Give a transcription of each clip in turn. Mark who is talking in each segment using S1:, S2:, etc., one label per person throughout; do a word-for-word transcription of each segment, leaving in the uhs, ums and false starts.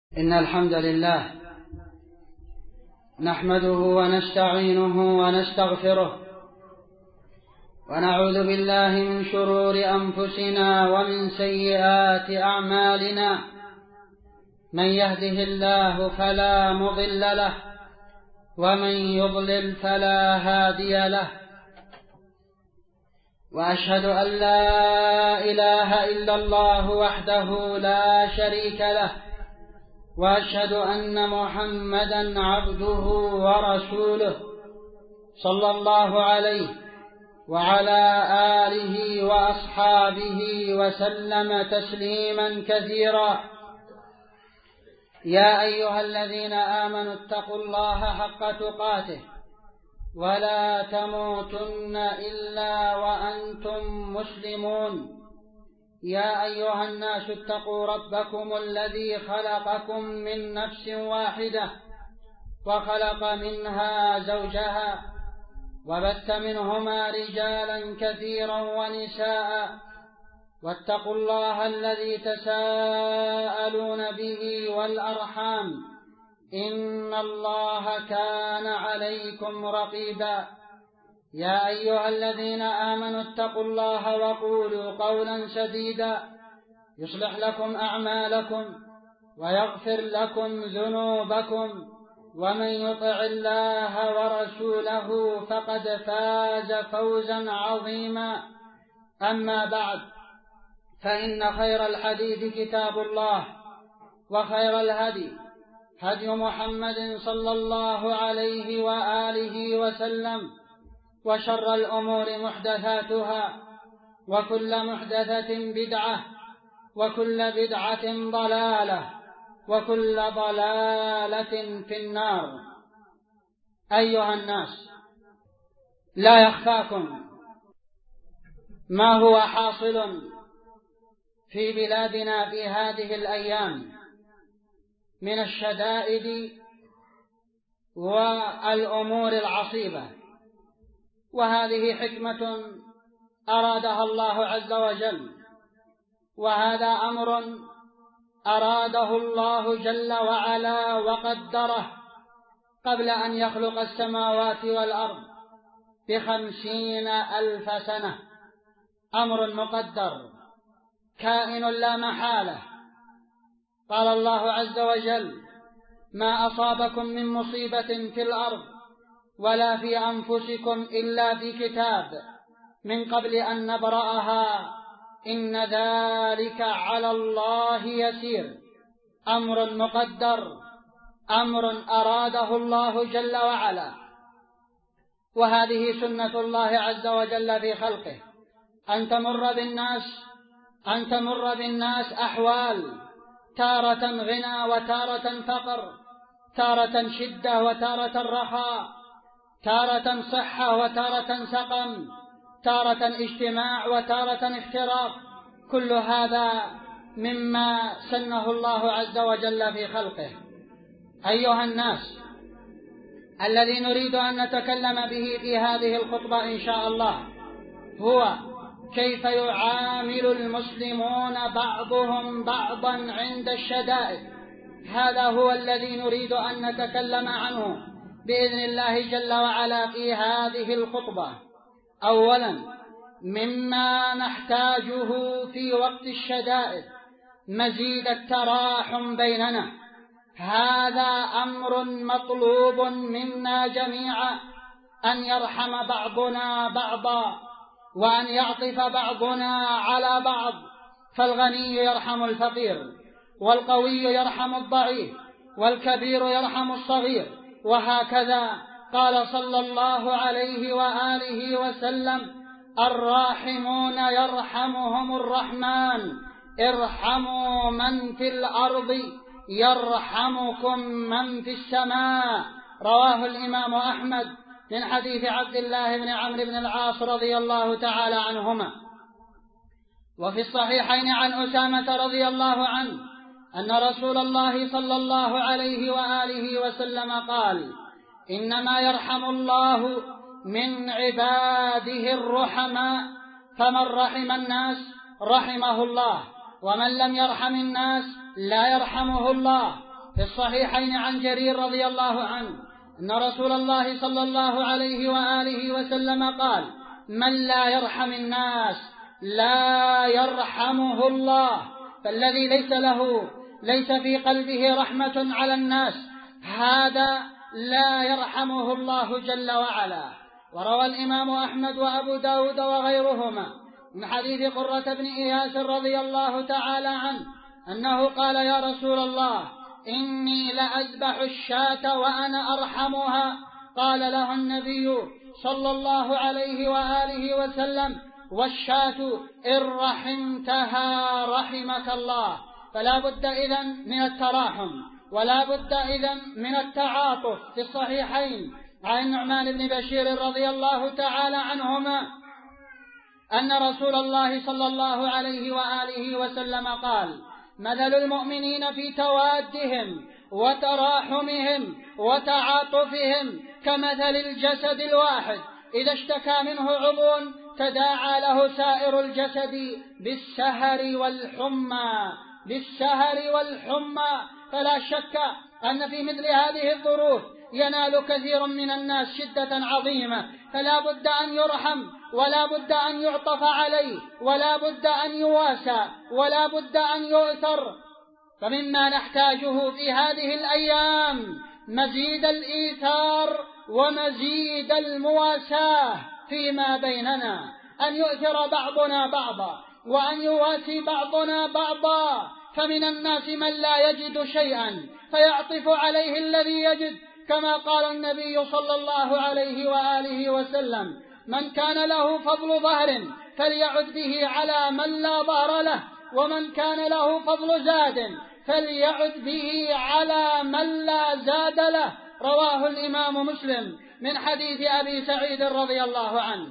S1: إن الحمد لله نحمده ونستعينه ونستغفره ونعوذ بالله من شرور أنفسنا ومن سيئات أعمالنا. من يهده الله فلا مضل له ومن يضلل فلا هادي له، وأشهد أن لا إله إلا الله وحده لا شريك له، وأشهد أن محمدًا عبده ورسوله صلى الله عليه وعلى آله وأصحابه وسلم تسليمًا كثيرا. يا أيها الذين آمنوا اتقوا الله حق تقاته ولا تموتن إلا وأنتم مسلمون. يا أيها الناس اتقوا ربكم الذي خلقكم من نفس واحدة وخلق منها زوجها وبث منهما رجالا كثيرا ونساء، واتقوا الله الذي تساءلون به والأرحام إن الله كان عليكم رقيبا. يا أيها الذين آمنوا اتقوا الله وقولوا قولا سديدا يصلح لكم أعمالكم ويغفر لكم ذنوبكم، ومن يطع الله ورسوله فقد فاز فوزا عظيما. أما بعد، فإن خير الحديث كتاب الله، وخير الهدي هدي محمد صلى الله عليه وآله وسلم، وشر الأمور محدثاتها، وكل محدثة بدعة، وكل بدعة ضلالة، وكل ضلالة في النار. أيها الناس، لا يخفاكم ما هو حاصل في بلادنا في هذه الأيام من الشدائد والأمور العصيبة، وهذه حكمة أرادها الله عز وجل، وهذا أمر أراده الله جل وعلا وقدره قبل أن يخلق السماوات والأرض بخمسين ألف سنة. أمر مقدر كائن لا محالة. قال الله عز وجل: ما أصابكم من مصيبة في الأرض ولا في أنفسكم إلا في كتاب من قبل أن نبرأها إن ذلك على الله يسير. أمر مقدر، أمر أراده الله جل وعلا، وهذه سنة الله عز وجل في خلقه، أن تمر بالناس أن تمر بالناس أحوال، تارة غنى وتارة فقر، تارة شدة وتارة رخاء، تارة صحة وتارة سقم، تارة اجتماع وتارة افتراق. كل هذا مما سنه الله عز وجل في خلقه. أيها الناس، الذي نريد أن نتكلم به في هذه الخطبة إن شاء الله هو كيف يعامل المسلمون بعضهم بعضا عند الشدائد. هذا هو الذي نريد أن نتكلم عنه بإذن الله جل وعلا في هذه الخطبة. أولا، مما نحتاجه في وقت الشدائد مزيد التراحم بيننا. هذا أمر مطلوب منا جميعا، أن يرحم بعضنا بعضا، وأن يعطف بعضنا على بعض. فالغني يرحم الفقير، والقوي يرحم الضعيف، والكبير يرحم الصغير، وهكذا. قال صلى الله عليه وآله وسلم: الراحمون يرحمهم الرحمن، ارحموا من في الأرض يرحمكم من في السماء. رواه الإمام أحمد من حديث عبد الله بن عمرو بن العاص رضي الله تعالى عنهما. وفي الصحيحين عن أسامة رضي الله عنه أن رسول الله صلى الله عليه وآله وسلم قال: إنما يرحم الله من عباده الرحماء، فمن رحم الناس رحمه الله، ومن لم يرحم الناس لا يرحمه الله. في الصحيحين عن جرير رضي الله عنه أن رسول الله صلى الله عليه وآله وسلم قال: من لا يرحم الناس لا يرحمه الله. فالذي ليس له ليس في قلبه رحمة على الناس هذا لا يرحمه الله جل وعلا. وروى الإمام أحمد وأبو داود وغيرهما من حديث قرة بن إياس رضي الله تعالى عنه أنه قال: يا رسول الله إني لأذبح الشاة وأنا أرحمها. قال له النبي صلى الله عليه وآله وسلم: والشاة إن رحمتها رحمك الله. فلا بد إذن من التراحم ولا بد إذن من التعاطف. في الصحيحين عن النعمان بن بشير رضي الله تعالى عنهما أن رسول الله صلى الله عليه وآله وسلم قال: مثل المؤمنين في توادهم وتراحمهم وتعاطفهم كمثل الجسد الواحد إذا اشتكى منه عضو تداعى له سائر الجسد بالسهر والحمى بالسهر والحمى. فلا شك أن في مثل هذه الظروف ينال كثير من الناس شدة عظيمة، فلا بد أن يرحم ولا بد أن يعطف عليه ولا بد أن يواسى ولا بد أن يؤثر. فمما نحتاجه في هذه الأيام مزيد الإيثار ومزيد المواساة فيما بيننا، أن يؤثر بعضنا بعضا وأن يواسي بعضنا بعضا. فمن الناس من لا يجد شيئا فيعطف عليه الذي يجد، كما قال النبي صلى الله عليه وآله وسلم: من كان له فضل ظهر فليعد به على من لا ظهر له، ومن كان له فضل زاد فليعد به على من لا زاد له. رواه الإمام مسلم من حديث أبي سعيد رضي الله عنه.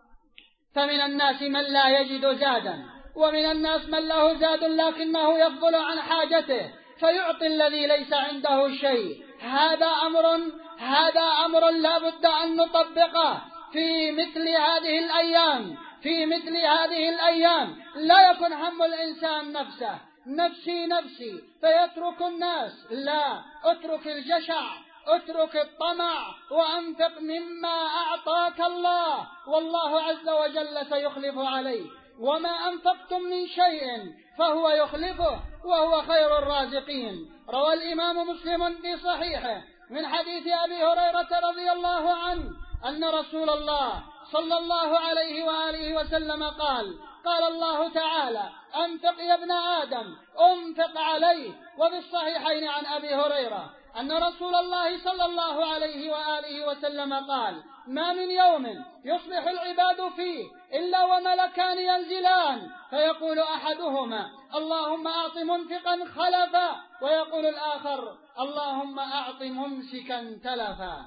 S1: فمن الناس من لا يجد زادا، ومن الناس من له زاد لكنه يفضل عن حاجته فيعطي الذي ليس عنده شيء. هذا أمر هذا أمر لا بد أن نطبقه في مثل هذه الأيام. في مثل هذه الأيام لا يكن هم الإنسان نفسه نفسي نفسي فيترك الناس، لا، اترك الجشع، اترك الطمع، وأنفق مما أعطاك الله، والله عز وجل سيخلف عليه. وما أنفقتم من شيء فهو يخلفه وهو خير الرازقين. روى الإمام مسلم في صحيحه من حديث أبي هريرة رضي الله عنه أن رسول الله صلى الله عليه وآله وسلم قال: قال الله تعالى: أنفق يا ابن آدم أنفق عليه. وفي الصحيحين عن أبي هريرة أن رسول الله صلى الله عليه وآله وسلم قال: ما من يوم يصبح العباد فيه إلا وملكان ينزلان فيقول أحدهما: اللهم أعط منفقا خلفا، ويقول الآخر: اللهم أعط ممسكا تلفا.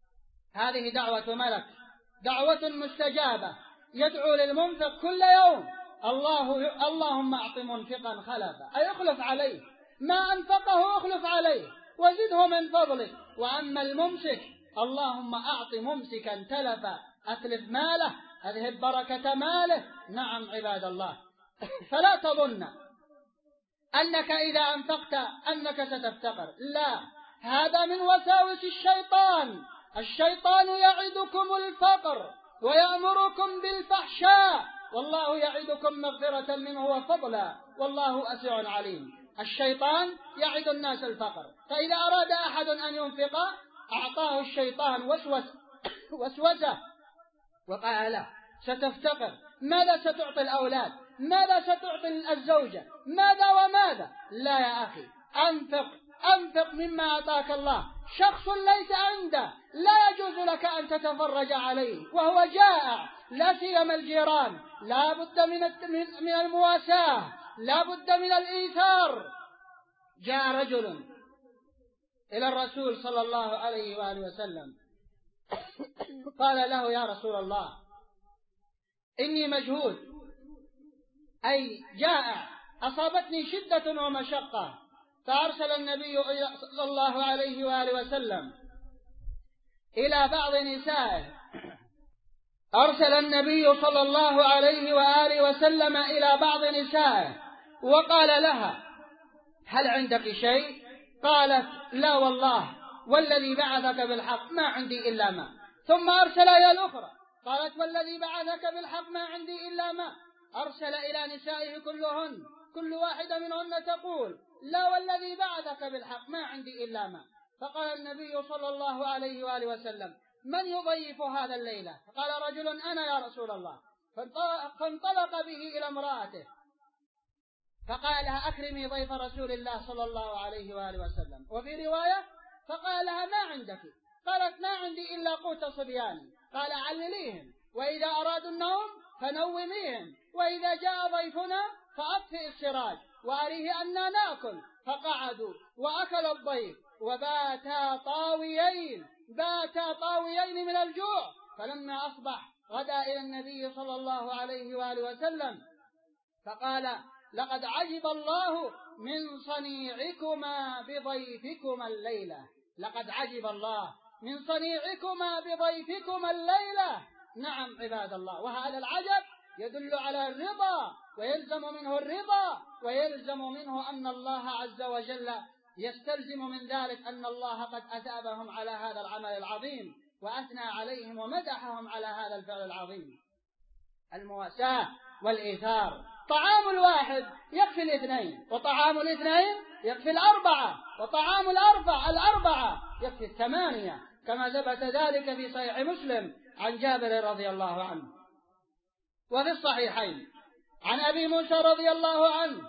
S1: هذه دعوة ملك، دعوة مستجابة، يدعو للمنفق كل يوم: الله اللهم أعط منفقا خلفا، أي اخلف عليه ما أنفقه، اخلف عليه وزده من فضلك. وأما الممسك: اللهم أعط ممسكا تلفا، أتلف ماله، أذهب بركة ماله. نعم عباد الله، فلا تظن أنك إذا أنفقت أنك ستفتقر، لا، هذا من وساوس الشيطان. الشيطان يعدكم الفقر ويأمركم بالفحشاء، والله يعدكم مغفرة منه وفضلا، والله واسع عليم. الشيطان يعد الناس الفقر، فإذا أراد أحد أن ينفق أعطاه الشيطان وسوس وسوسه وقال له: ستفتقر، ماذا ستعطي الأولاد، ماذا ستعطي الزوجة، ماذا وماذا. لا يا أخي، أنفق أنفق مما أعطاك الله. شخص ليس عنده لا يجوز لك أن تتفرج عليه وهو جائع، لا سيما الجيران. لا بد من من المواساة، لا بد من الإيثار. جاء رجل إلى الرسول صلى الله عليه وآله وسلم قال له: يا رسول الله، إني مجهود، أي جائع، أصابتني شدة ومشقة. فأرسل النبي صلى الله عليه وآله وسلم إلى بعض نسائه أرسل النبي صلى الله عليه وآله وسلم إلى بعض نسائه وقال لها: هل عندك شيء؟ قالت لا والله والذي بعثك بالحق ما عندي إلا ماء. ثم أرسل إلى الأخرى قالت والذي بعثك بالحق ما عندي إلا ماء. أرسل إلى نسائه كلهن كل واحدة منهن تقول لا والذي بعثك بالحق ما عندي إلا ماء. فقال النبي صلى الله عليه وآله وسلم من يضيف هذا الليلة؟ قال رجل أنا يا رسول الله. فانطلق به إلى امرأته فقال لها أكرمي ضيف رسول الله صلى الله عليه وآله وسلم. وفي رواية فقال لها ما عندك؟ قالت ما عندي إلا قوت صبياني. قال علليهم وإذا أرادوا النوم فنوميهم وإذا جاء ضيفنا فأطفئ السراج وأريه أننا نأكل. فقعدوا وأكل الضيف وباتا طاويين باتا طاويين من الجوع. فلما أصبح غدا إلى النبي صلى الله عليه وآله وسلم فقال لقد عجب الله من صنيعكما بضيفكما الليلة. لقد عجب الله من صنيعكما بضيفكما الليلة. نعم عباد الله، وهذا العجب يدل على الرضا ويلزم منه الرضا ويلزم منه أن الله عز وجل يستلزم من ذلك أن الله قد أثابهم على هذا العمل العظيم وأثنى عليهم ومدحهم على هذا الفعل العظيم. المواساة والإيثار. طعام الواحد يكفي الاثنين وطعام الاثنين يكفي الأربعة وطعام الأربعة الأربعة يكفي الثمانية كما ثبت ذلك في صحيح مسلم عن جابر رضي الله عنه. وفي الصحيحين عن أبي موسى رضي الله عنه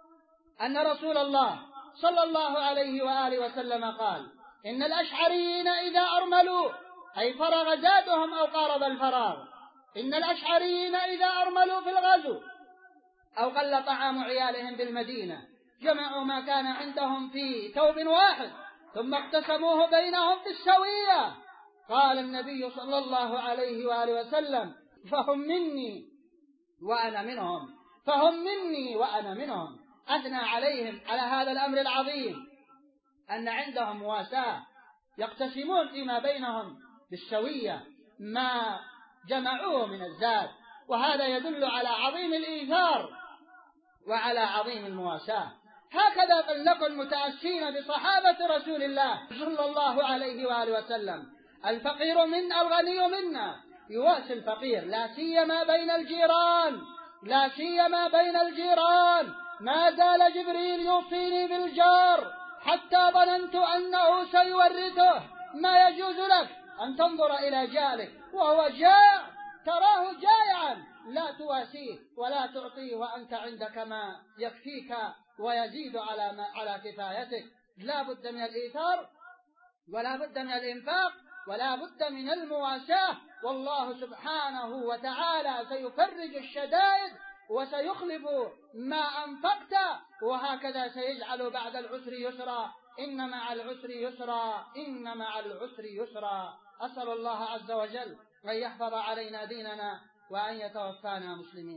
S1: أن رسول الله صلى الله عليه وآله وسلم قال إن الأشعريين إذا أرملوا أي فرغ زادهم أو قارب الفراغ إن الأشعريين إذا أرملوا في الغزو أو قل طعام عيالهم بالمدينة جمعوا ما كان عندهم في ثوب واحد ثم اقتسموه بينهم بالسوية. قال النبي صلى الله عليه وآله وسلم فهم مني وأنا منهم فهم مني وأنا منهم. أثنى عليهم على هذا الأمر العظيم أن عندهم مواساة يقتسمون فيما بينهم بالسوية ما جمعوه من الزاد. وهذا يدل على عظيم الإيثار وعلى عظيم المواساة. هكذا فلنكن متأسين بصحابة رسول الله صلى الله عليه وآله وسلم. الفقير من الغني منا يواسي الفقير لا سيما بين الجيران لا سيما بين الجيران. ما زال جبريل يوصيني بالجار حتى ظننت أنه سيورثه. ما يجوز لك أن تنظر إلى جارك وهو جائع تراه جائعا لا تواسيه ولا تعطيه وأنت عندك ما يكفيك ويزيد على ما على كفايتك. لا بد من الإيثار ولا بد من الإنفاق ولا بد من المواساة. والله سبحانه وتعالى سيفرج الشدائد وسيخلف ما أنفقت وهكذا سيجعل بعد العسر يسرا. إن مع العسر يسرا إن مع العسر يسرا. أسأل الله عز وجل أن يحفظ علينا ديننا وأن يتوفانا مسلمين.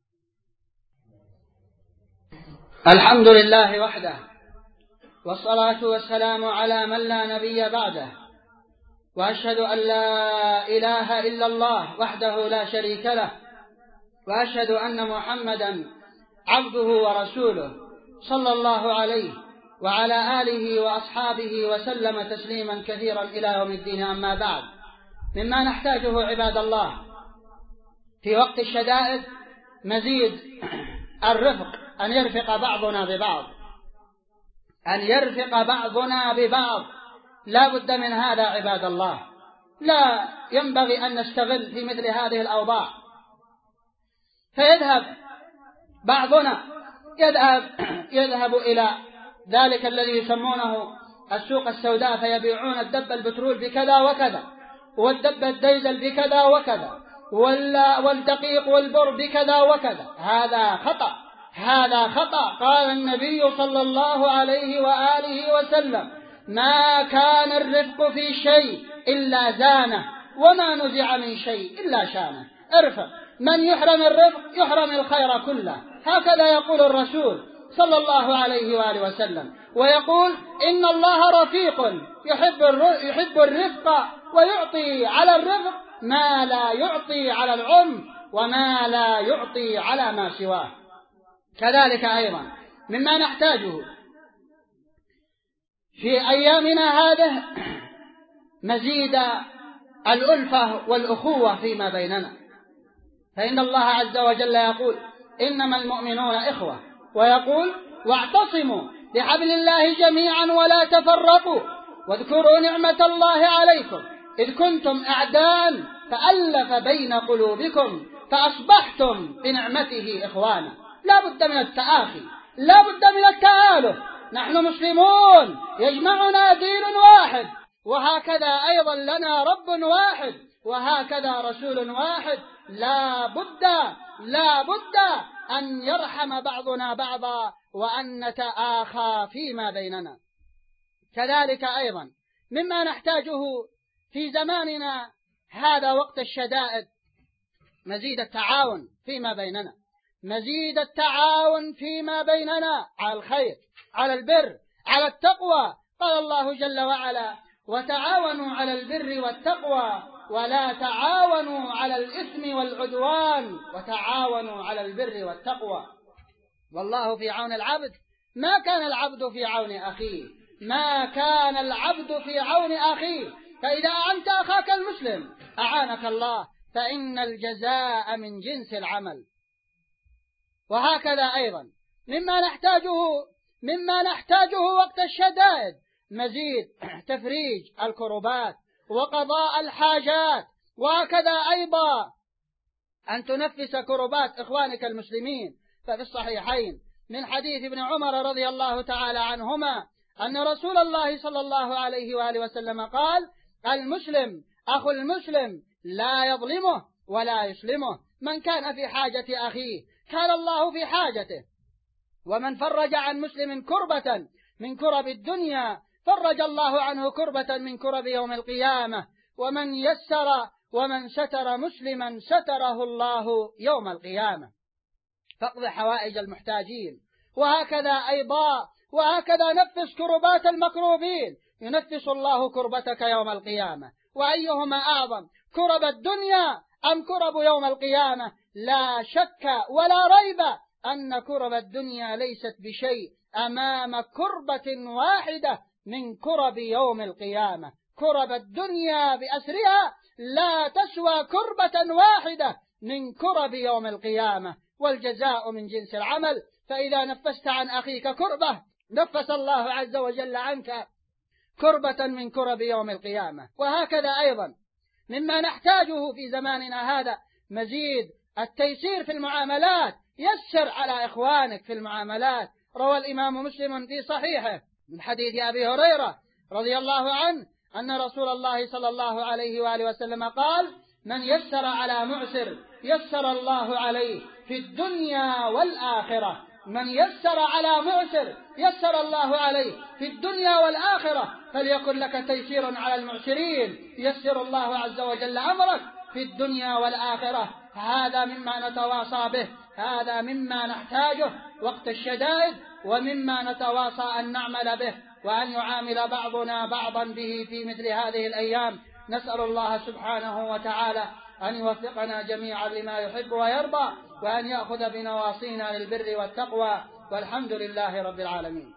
S1: الحمد لله وحده والصلاة والسلام على من لا نبي بعده وأشهد أن لا إله إلا الله وحده لا شريك له وأشهد أن محمدا عبده ورسوله صلى الله عليه وعلى آله وأصحابه وسلم تسليما كثيرا إلى يوم الدين. أما بعد، مما نحتاجه عباد الله في وقت الشدائد مزيد الرفق، أن يرفق بعضنا ببعض أن يرفق بعضنا ببعض لا بد من هذا عباد الله. لا ينبغي أن نستغل في مثل هذه الأوضاع فيذهب بعضنا يذهب يذهب إلى ذلك الذي يسمونه السوق السوداء فيبيعون الدب البترول بكذا وكذا والدب الديزل بكذا وكذا والدقيق والبر بكذا وكذا. هذا خطأ هذا خطأ. قال النبي صلى الله عليه وآله وسلم ما كان الرفق في شيء إلا زانه وما نزع من شيء إلا شانه. ارفق، من يحرم الرفق يحرم الخير كله. هكذا يقول الرسول صلى الله عليه وآله وسلم. ويقول إن الله رفيق يحب يحب الرفق ويعطي على الرفق ما لا يعطي على العنف وما لا يعطي على ما سواه. كذلك أيضا مما نحتاجه في أيامنا هذه مزيد الألفة والأخوة فيما بيننا، فإن الله عز وجل يقول إنما المؤمنون إخوة، ويقول واعتصموا بحبل الله جميعا ولا تفرقوا واذكروا نعمة الله عليكم إذ كنتم أعداء فألف بين قلوبكم فأصبحتم بنعمته إخوانا. لا بد من التآخي، لا بد من التآلف، نحن مسلمون يجمعنا دين واحد، وهكذا أيضا لنا رب واحد، وهكذا رسول واحد. لا بد لا بد أن يرحم بعضنا بعضا وأن نتآخى فيما بيننا. كذلك أيضا مما نحتاجه في زماننا هذا وقت الشدائد مزيد التعاون فيما بيننا، مزيد التعاون فيما بيننا على الخير، على البر، على التقوى. قال الله جل وعلا وتعاونوا على البر والتقوى ولا تعاونوا على الإثم والعدوان وتعاونوا على البر والتقوى. والله في عون العبد ما كان العبد في عون أخيه، ما كان العبد في عون أخيه. فإذا أعنت أخاك المسلم أعانك الله، فإن الجزاء من جنس العمل. وهكذا أيضا مما نحتاجه مما نحتاجه وقت الشدائد مزيد تفريج الكربات وقضاء الحاجات، وهكذا أيضا أن تنفس كربات إخوانك المسلمين. ففي الصحيحين من حديث ابن عمر رضي الله تعالى عنهما أن رسول الله صلى الله عليه وآله وسلم قال المسلم أخو المسلم لا يظلمه ولا يسلمه، من كان في حاجة أخيه كان الله في حاجته، ومن فرج عن مسلم كربة من كرب الدنيا فرج الله عنه كربة من كرب يوم القيامة، ومن يسر ومن ستر مسلما ستره الله يوم القيامة. فاقض حوائج المحتاجين. وهكذا أيضا وهكذا نفس كربات المكروبين، ينفس الله كربتك يوم القيامة. وأيهما أعظم، كرب الدنيا أم كرب يوم القيامة؟ لا شك ولا ريب أن كرب الدنيا ليست بشيء أمام كربة واحدة من كرب يوم القيامة. كرب الدنيا بأسرها لا تسوى كربة واحدة من كرب يوم القيامة، والجزاء من جنس العمل. فإذا نفست عن أخيك كربة نفس الله عز وجل عنك كربة من كرب يوم القيامة. وهكذا أيضا مما نحتاجه في زماننا هذا مزيد التيسير في المعاملات. يسر على إخوانك في المعاملات. روى الإمام مسلم في صحيحه من حديث أبي هريرة رضي الله عنه أن رسول الله صلى الله عليه وآله وسلم قال من يسر على معسر يسر الله عليه في الدنيا والآخرة. من يسر على معسر يسر الله عليه في الدنيا والآخرة. فليكن لك تيسير على المعسرين يسر الله عز وجل أمرك في الدنيا والآخرة. هذا مما نتواصى به، هذا مما نحتاجه وقت الشدائد، ومما نتواصى أن نعمل به وأن يعامل بعضنا بعضا به في مثل هذه الأيام. نسأل الله سبحانه وتعالى أن يوفقنا جميعا لما يحب ويرضى، وأن يأخذ بنواصينا للبر والتقوى، والحمد لله رب العالمين.